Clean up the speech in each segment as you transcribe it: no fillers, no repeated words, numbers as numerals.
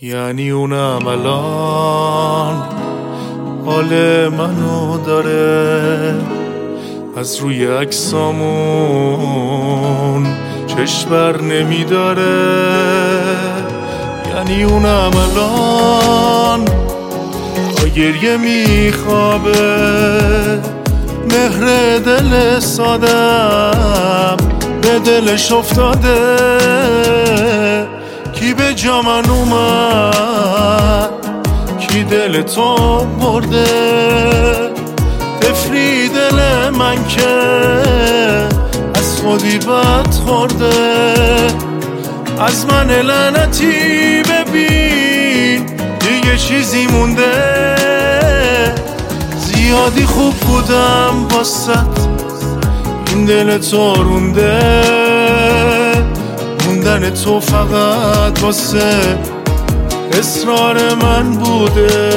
یعنی اونم الان حال منو داره، از روی عکسامون چشم بر نمیداره. یعنی اونم الان با گریه میخوابه، مهر دل سادم به دلش افتاده. کی به جا من اومد، کی دل تو برده؟ تفری دل من که از خودی بد خورده. از من لعنتی ببین دیگه چیزی مونده؟ زیادی خوب بودم واسط، این دل تو رونده. موندن تو فقط واسه اصرار من بوده.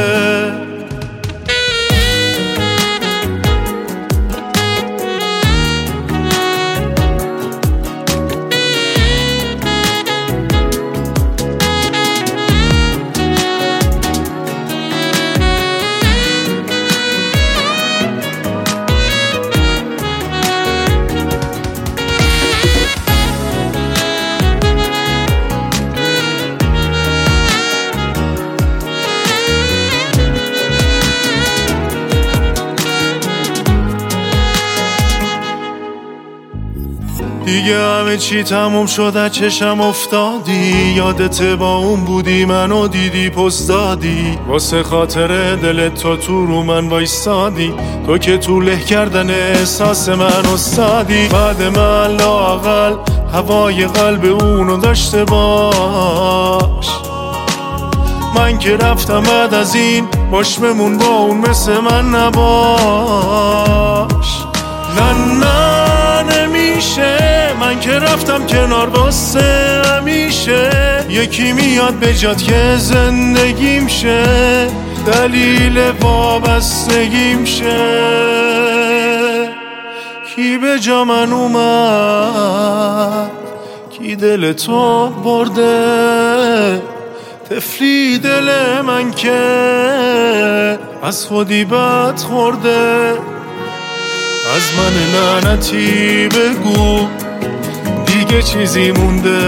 دیگه همه چی تموم شده، چشم افتادی. یادت با اون بودی، منو دیدی پست دادی. واسه خاطر دلت تو رو من وایستادی. تو که تو له کردن احساس من استادی. بعد من لااقل هوای قلب اونو داشته باش. من که رفتم بعد از این باش بمون، با اون مثل من نباش. نه نمیشه، من که رفتم کنار واسه همیشه. یکی میاد به جات که زندگیم شه، دلیل وابستگیم شه. کی به جا من اومد، کی دل تو برده؟ تفلی دل من که از خودی بد خورده. از من لعنتی بگو دیگه چیزی مونده؟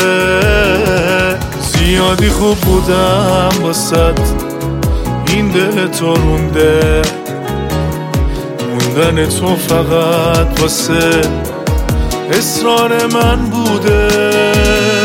زیادی خوب بودم واسط، این دل تو رونده. موندن تو فقط واسه اصرار من بوده.